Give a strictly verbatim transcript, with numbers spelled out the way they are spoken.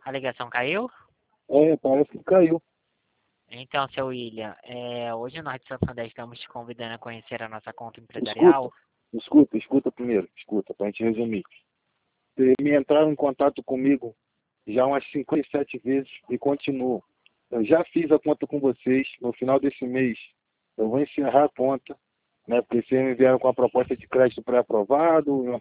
A ligação caiu? É, parece que caiu. Então, seu William, é, hoje nós de Santander estamos te convidando a conhecer a nossa conta empresarial. Escuta, escuta, escuta primeiro, escuta, pra gente resumir. Vocês me entraram em contato comigo já umas cinquenta e sete vezes e continuam. Eu já fiz a conta com vocês, no final desse mês eu vou encerrar a conta, né? Porque vocês me vieram com a proposta de crédito pré-aprovado, uma